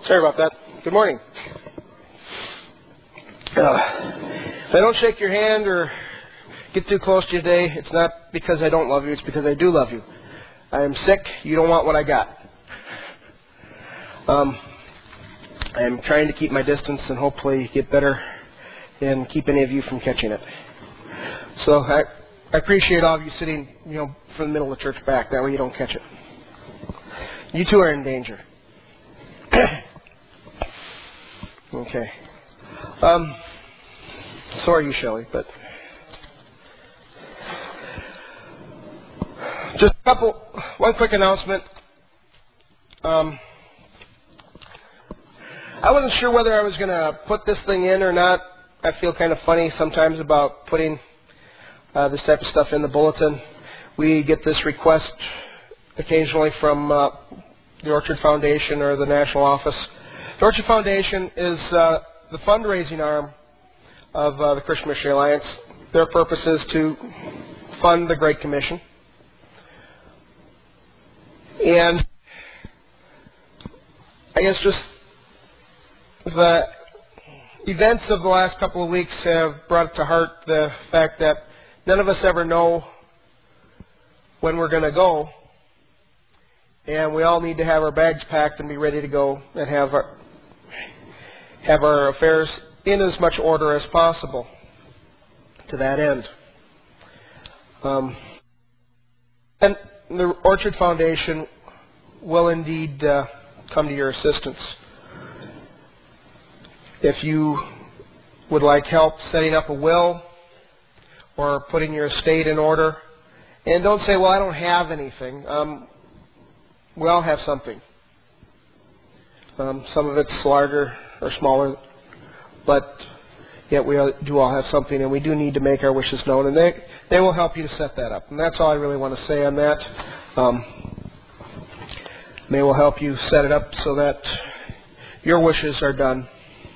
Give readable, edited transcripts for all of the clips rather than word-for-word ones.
Sorry about that. Good morning. If I don't shake your hand or get too close to you today, it's not because I don't love you, it's because I do love you. I am sick. You don't want what I got. I'm trying to keep my distance and hopefully get better and keep any of you from catching it. So I appreciate all of you sitting, from the middle of the church back. That way you don't catch it. You too are in danger. Okay. So are you, Shelley, but just one quick announcement. I wasn't sure whether I was going to put this thing in or not. I feel kind of funny sometimes about putting this type of stuff in the bulletin. We get this request occasionally from the Orchard Foundation or the national office. The Orchard Foundation is the fundraising arm of the Christian Missionary Alliance. Their purpose is to fund the Great Commission. And I guess just the events of the last couple of weeks have brought to heart the fact that none of us ever know when we're going to go. And we all need to have our bags packed and be ready to go and have our affairs in as much order as possible to that end. And the Orchard Foundation will indeed come to your assistance. If you would like help setting up a will or putting your estate in order, and don't say, well, I don't have anything. We all have something. Some of it's larger or smaller, but yet we do all have something, and we do need to make our wishes known, and they will help you to set that up. And that's all I really want to say on that. They will help you set it up so that your wishes are done.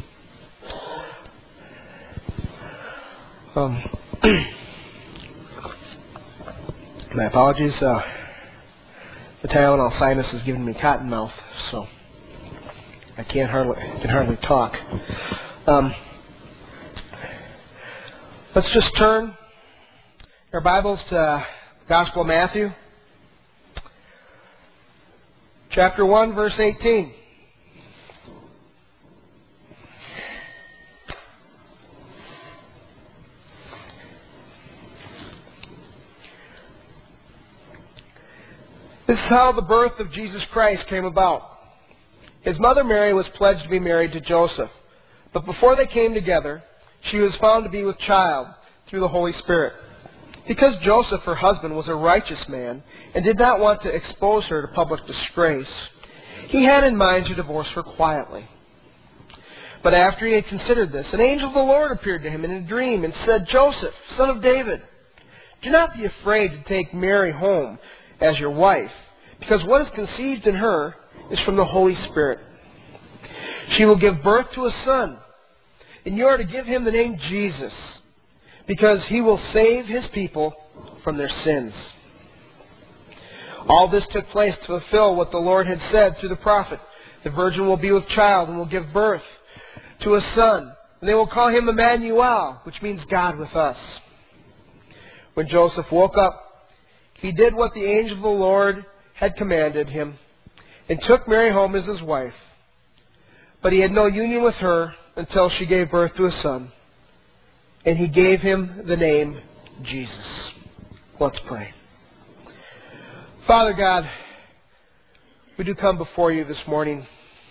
My apologies. The Tylenol sinus is giving me cotton mouth, so I can hardly talk. Let's just turn our Bibles to the Gospel of Matthew, chapter 1, verse 18. This is how the birth of Jesus Christ came about. His mother Mary was pledged to be married to Joseph. But before they came together, she was found to be with child through the Holy Spirit. Because Joseph, her husband, was a righteous man and did not want to expose her to public disgrace, he had in mind to divorce her quietly. But after he had considered this, an angel of the Lord appeared to him in a dream and said, "Joseph, son of David, do not be afraid to take Mary home as your wife, because what is conceived in her is from the Holy Spirit. She will give birth to a son, and you are to give him the name Jesus, because he will save his people from their sins." All this took place to fulfill what the Lord had said through the prophet. The virgin will be with child and will give birth to a son, and they will call him Emmanuel, which means God with us. When Joseph woke up, he did what the angel of the Lord had commanded him and took Mary home as his wife. But he had no union with her until she gave birth to a son, and he gave him the name Jesus. Let's pray. Father God, we do come before you this morning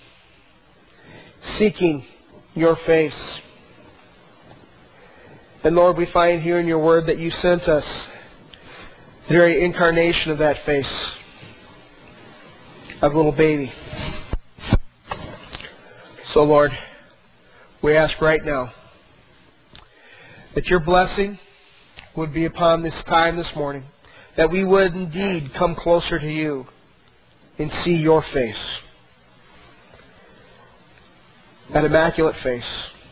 seeking your face. And Lord, we find here in your word that you sent us the very incarnation of that face, of a little baby. So Lord, we ask right now that your blessing would be upon this time this morning, that we would indeed come closer to you and see your face, that immaculate face,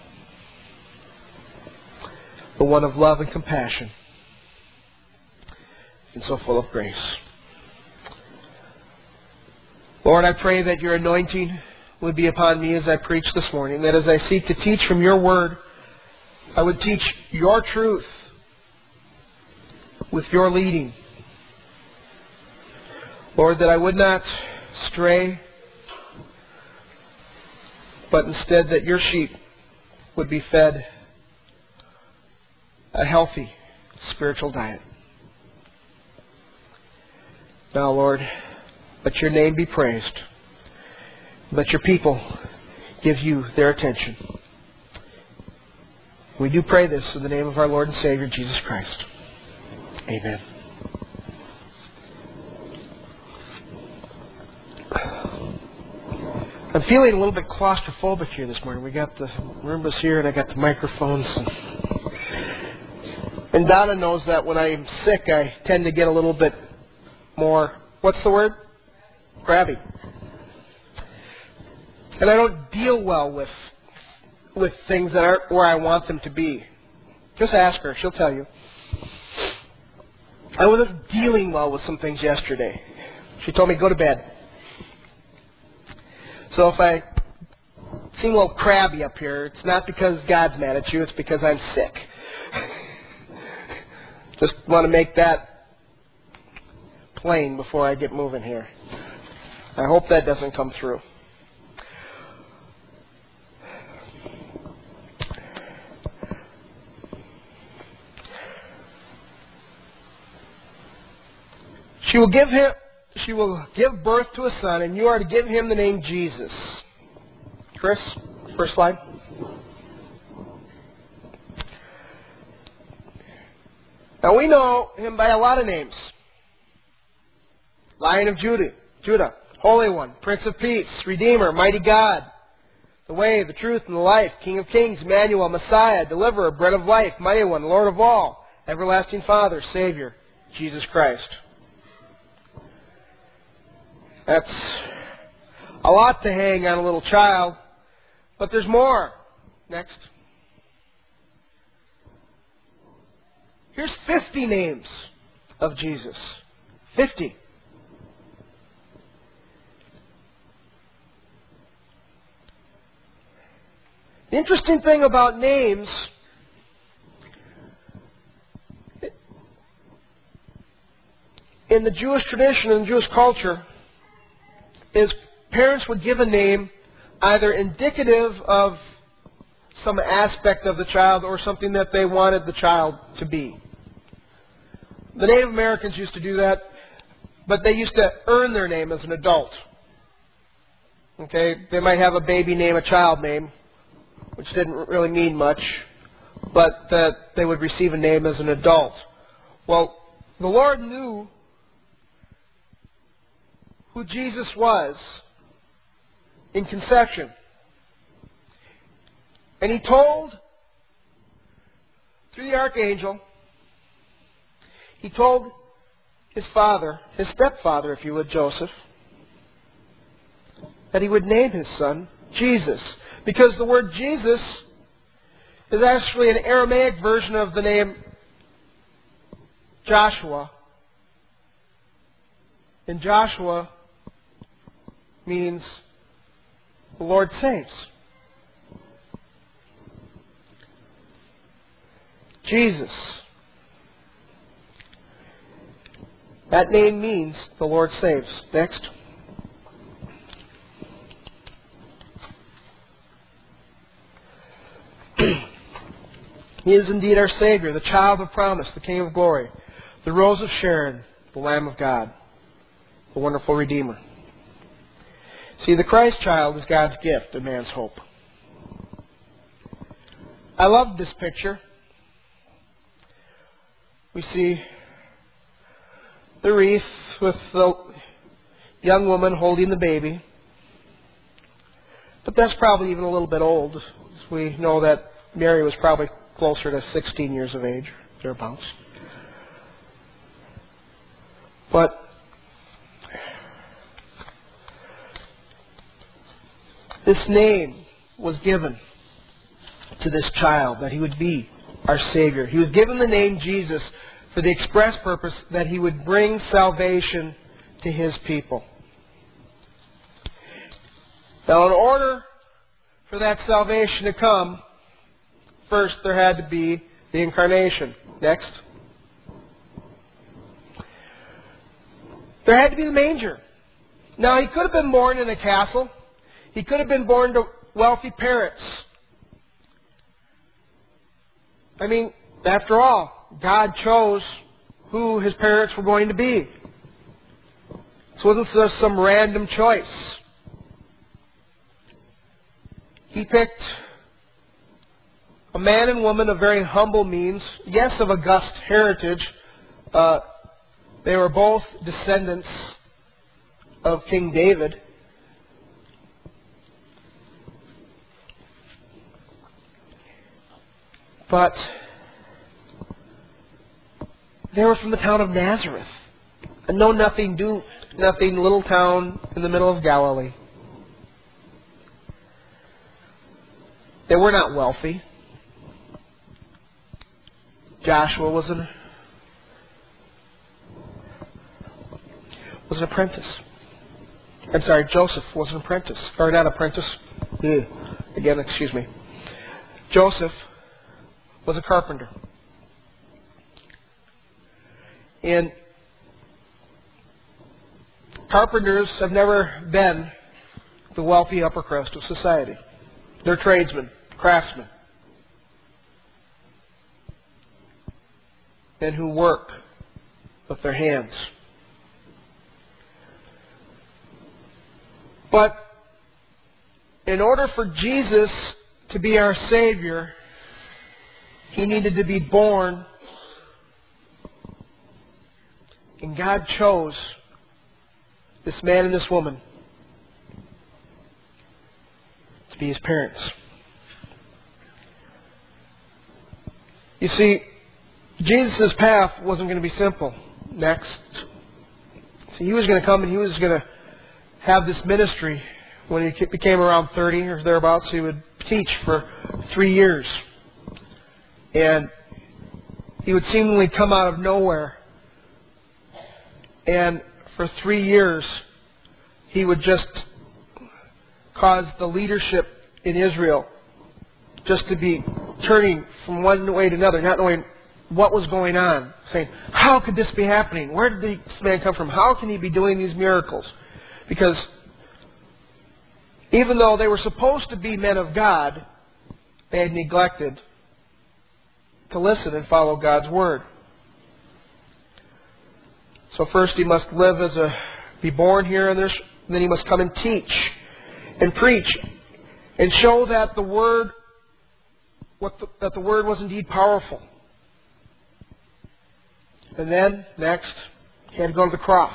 the one of love and compassion, and so full of grace. Lord, I pray that your anointing would be upon me as I preach this morning, that as I seek to teach from your word, I would teach your truth with your leading. Lord, that I would not stray, but instead that your sheep would be fed a healthy spiritual diet. Now, Lord, let your name be praised. Let your people give you their attention. We do pray this in the name of our Lord and Savior, Jesus Christ. Amen. I'm feeling a little bit claustrophobic here this morning. We got the Roombas here and I got the microphones. And Donna knows that when I'm sick, I tend to get a little bit more, what's the word? Crabby. And I don't deal well with things that aren't where I want them to be. Just ask her. She'll tell you. I wasn't dealing well with some things yesterday. She told me, go to bed. So if I seem a little crabby up here, it's not because God's mad at you, it's because I'm sick. Just want to make that plain before I get moving here. I hope that doesn't come through. She will give birth to a son, and you are to give him the name Jesus. Chris, first slide. Now we know him by a lot of names. Lion of Judah, Holy One, Prince of Peace, Redeemer, Mighty God, the Way, the Truth, and the Life, King of Kings, Emmanuel, Messiah, Deliverer, Bread of Life, Mighty One, Lord of all, Everlasting Father, Savior, Jesus Christ. That's a lot to hang on a little child, but there's more. Next. Here's 50 names of Jesus. 50. The interesting thing about names in the Jewish tradition and Jewish culture is parents would give a name either indicative of some aspect of the child or something that they wanted the child to be. The Native Americans used to do that, but they used to earn their name as an adult. Okay, they might have a baby name, a child name, which didn't really mean much, but that they would receive a name as an adult. Well, the Lord knew who Jesus was in conception. And He told, through the archangel, He told His father, His stepfather, if you would, Joseph, that He would name His son Jesus. Because the word Jesus is actually an Aramaic version of the name Joshua. And Joshua means the Lord saves. Jesus. That name means the Lord saves. Next. He is indeed our Savior, the child of promise, the King of glory, the Rose of Sharon, the Lamb of God, the wonderful Redeemer. See, the Christ child is God's gift and man's hope. I love this picture. We see the wreath with the young woman holding the baby. But that's probably even a little bit old. We know that Mary was probably closer to 16 years of age, thereabouts. But this name was given to this child, that He would be our Savior. He was given the name Jesus for the express purpose that He would bring salvation to His people. Now, in order for that salvation to come, first there had to be the incarnation. Next. There had to be the manger. Now, he could have been born in a castle. He could have been born to wealthy parents. I mean, after all, God chose who His parents were going to be. So it wasn't just some random choice. He picked a man and woman of very humble means, yes, of august heritage. They were both descendants of King David. But they were from the town of Nazareth, a know-nothing little town in the middle of Galilee. They were not wealthy. Joshua was an apprentice. I'm sorry, Joseph was an apprentice. Or not apprentice. Again, excuse me. Joseph was a carpenter. And carpenters have never been the wealthy upper crust of society. They're tradesmen, craftsmen, men who work with their hands. But in order for Jesus to be our Savior, He needed to be born. And God chose this man and this woman to be His parents. You see, Jesus' path wasn't going to be simple. Next. See, He was going to come and He was going to have this ministry. When He became around 30 or thereabouts, He would teach for 3 years. And He would seemingly come out of nowhere. And for 3 years, He would just cause the leadership in Israel just to be turning from one way to another, not knowing what was going on. Saying, how could this be happening? Where did this man come from? How can he be doing these miracles? Because even though they were supposed to be men of God, they had neglected to listen and follow God's Word. So first He must be born here and then He must come and teach and preach and show that the Word was indeed powerful. And then, next, He had to go to the cross.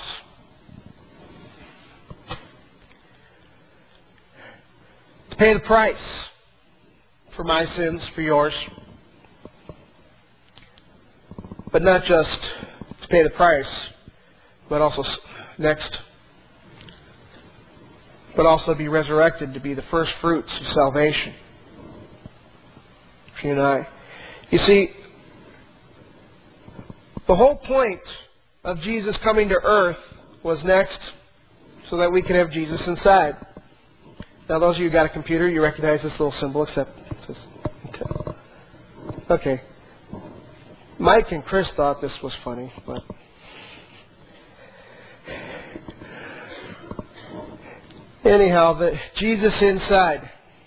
To pay the price for my sins, for yours. But not just to pay the price, but also be resurrected to be the first fruits of salvation for you and I. You see, the whole point of Jesus coming to earth was next so that we could have Jesus inside. Now, those of you who got a computer, you recognize this little symbol, except this. Okay. Mike and Chris thought this was funny, but anyhow, Jesus inside.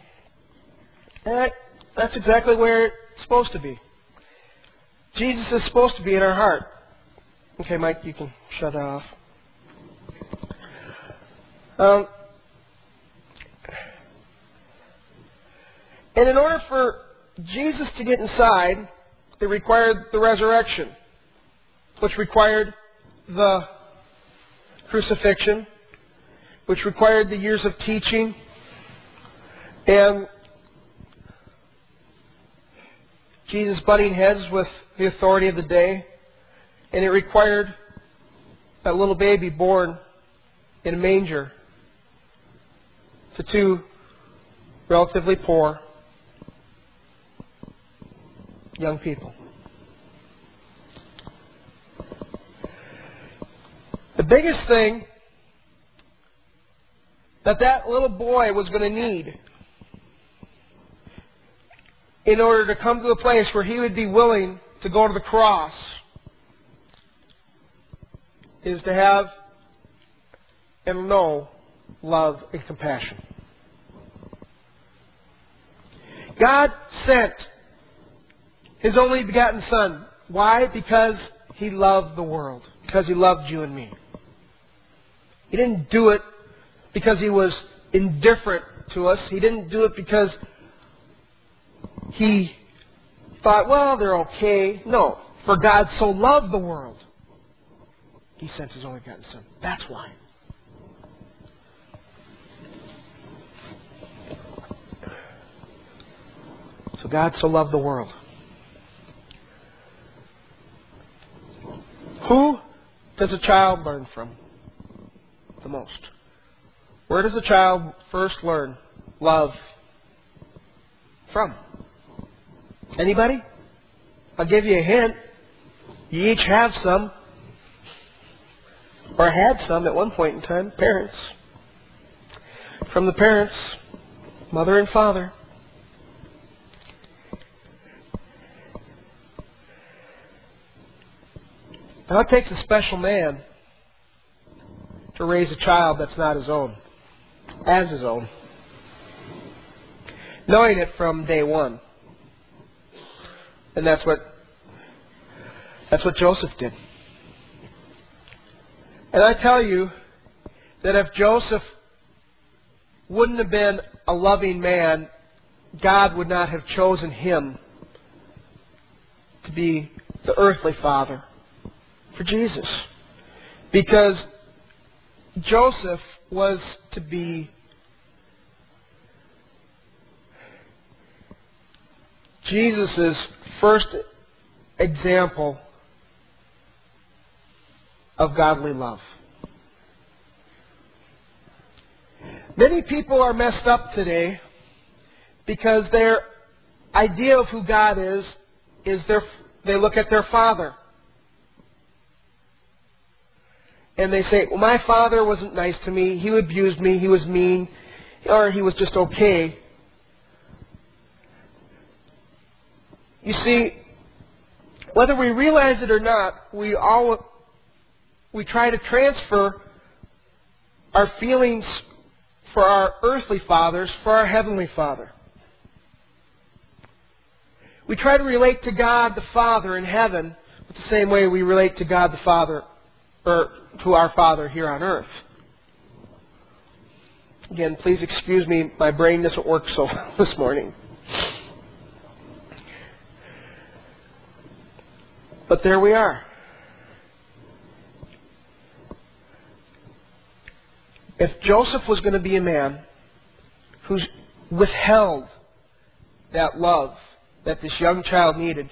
That's exactly where it's supposed to be. Jesus is supposed to be in our heart. Okay, Mike, you can shut that off. And in order for Jesus to get inside, it required the resurrection, which required the crucifixion, which required the years of teaching, and Jesus butting heads with the authority of the day, and it required that little baby born in a manger to two relatively poor young people. The biggest thing that little boy was going to need in order to come to a place where he would be willing to go to the cross is to have and know love and compassion. God sent His only begotten Son. Why? Because He loved the world. Because He loved you and me. He didn't do it because He was indifferent to us. He didn't do it because He thought, well, they're okay. No. For God so loved the world, He sent His only begotten Son. That's why. So God so loved the world. Who does a child learn from the most? Where does a child first learn love from? Anybody? I'll give you a hint. You each have some, or had some at one point in time. Parents. From the parents, mother and father. Now it takes a special man to raise a child that's not his own, as his own, knowing it from day one. And that's what Joseph did. And I tell you that if Joseph wouldn't have been a loving man, God would not have chosen him to be the earthly father for Jesus. Because Joseph was to be Jesus' first example of godly love. Many people are messed up today because their idea of who God is they look at their father. And they say, well, my father wasn't nice to me, he abused me, he was mean, or he was just okay. You see, whether we realize it or not, we try to transfer our feelings for our earthly fathers for our heavenly Father. We try to relate to God the Father in heaven with the same way we relate to God the Father, or to our Father here on earth. Again, please excuse me, my brain doesn't work so well this morning. But there we are. If Joseph was going to be a man who withheld that love that this young child needed,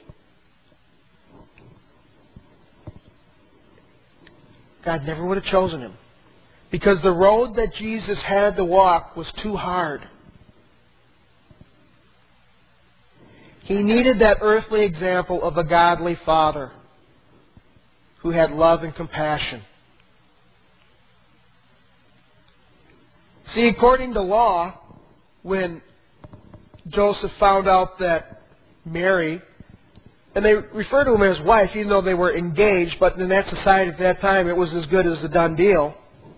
God never would have chosen him. Because the road that Jesus had to walk was too hard. He needed that earthly example of a godly father who had love and compassion. See, according to law, when Joseph found out that Mary, and they refer to him as wife, even though they were engaged, but in that society at that time it was as good as a done deal.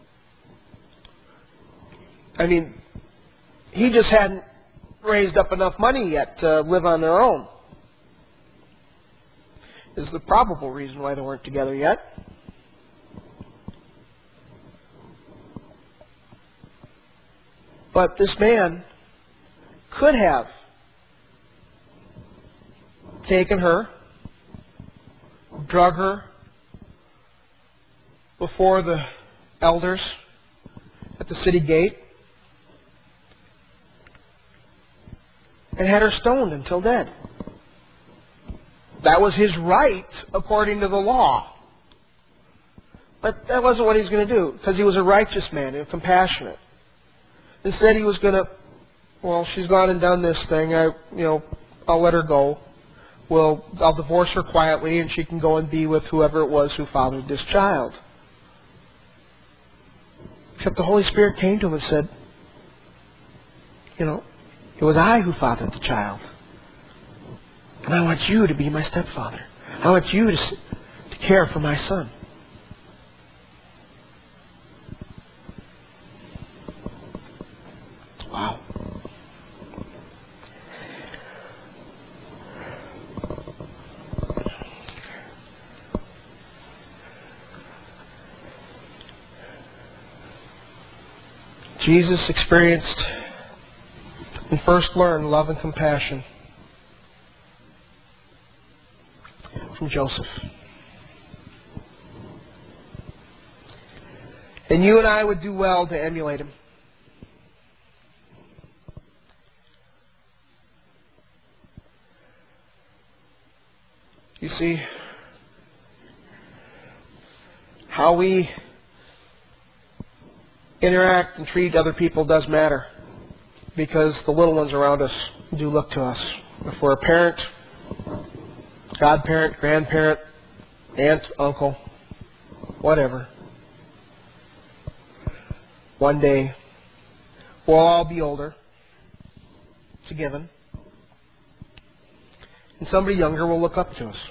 I mean, he just hadn't raised up enough money yet to live on their own. Is the probable reason why they weren't together yet. But this man could have taken her, drug her before the elders at the city gate, and had her stoned until dead. That was his right according to the law. But that wasn't what he was going to do, because he was a righteous man and compassionate. Instead, he was going to, well, she's gone and done this thing. I'll let her go. I'll divorce her quietly, and she can go and be with whoever it was who fathered this child. Except the Holy Spirit came to him and said, It was I who fathered the child. And I want you to be my stepfather. I want you to care for my son. Wow. Jesus experienced and first learned love and compassion from Joseph. And you and I would do well to emulate him. You see, how we interact and treat other people does matter, because the little ones around us do look to us. If we're a parent, godparent, grandparent, aunt, uncle, whatever, one day we'll all be older. It's a given. And somebody younger will look up to us.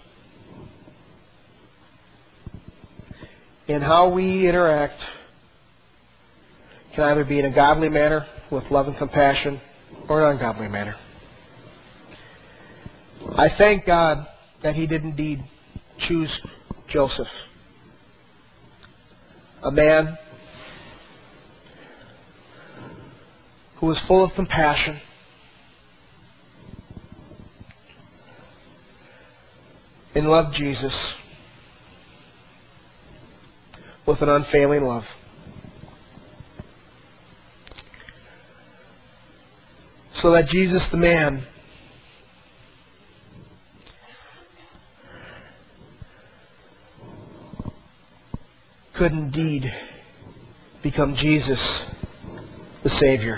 And how we interact can either be in a godly manner with love and compassion, or an ungodly manner. I thank God that He did indeed choose Joseph, a man who was full of compassion, and loved Jesus with an unfailing love. So that Jesus the man could indeed become Jesus the Savior.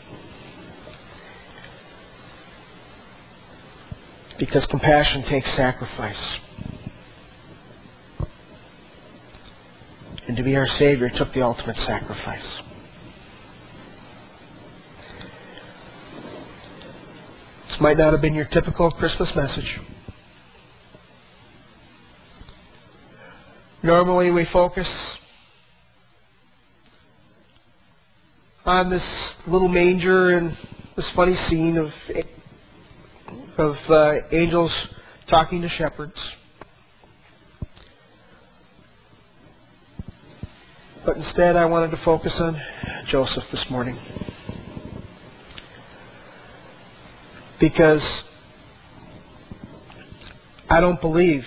Because compassion takes sacrifice. And to be our Savior took the ultimate sacrifice. This might not have been your typical Christmas message. Normally we focus on this little manger and this funny scene of angels talking to shepherds. But instead I wanted to focus on Joseph this morning. Because I don't believe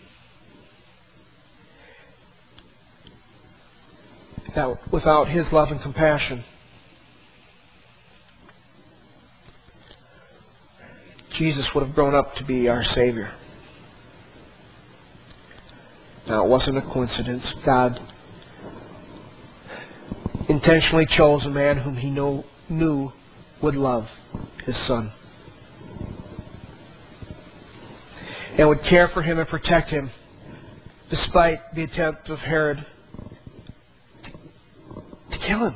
that without His love and compassion, Jesus would have grown up to be our Savior. Now, it wasn't a coincidence. God intentionally chose a man whom He knew would love His Son, and would care for him and protect him despite the attempt of Herod to kill him.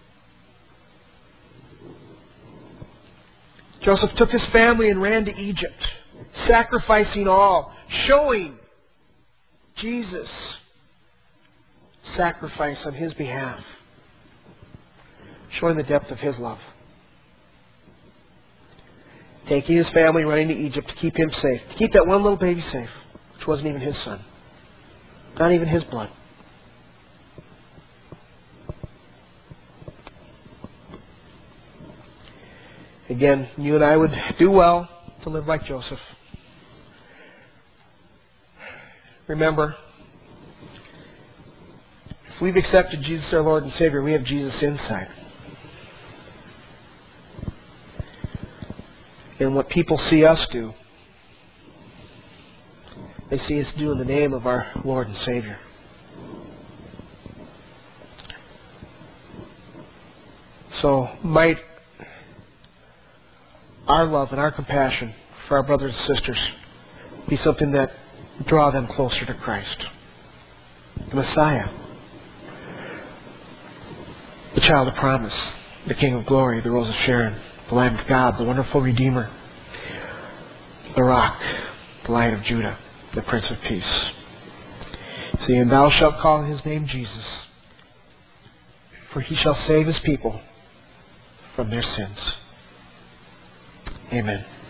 Joseph took his family and ran to Egypt, sacrificing all, showing Jesus' sacrifice on his behalf, showing the depth of His love. Taking his family, running to Egypt to keep him safe, to keep that one little baby safe, which wasn't even his son, not even his blood. Again, you and I would do well to live like Joseph. Remember, if we've accepted Jesus our Lord and Savior, we have Jesus inside. And what people see us do, they see us do in the name of our Lord and Savior. So might our love and our compassion for our brothers and sisters be something that draw them closer to Christ, the Messiah, the child of promise, the King of glory, the Rose of Sharon, the Lamb of God, the wonderful Redeemer, the Rock, the Lion of Judah, the Prince of Peace. See, and thou shalt call his name Jesus, for he shall save his people from their sins. Amen.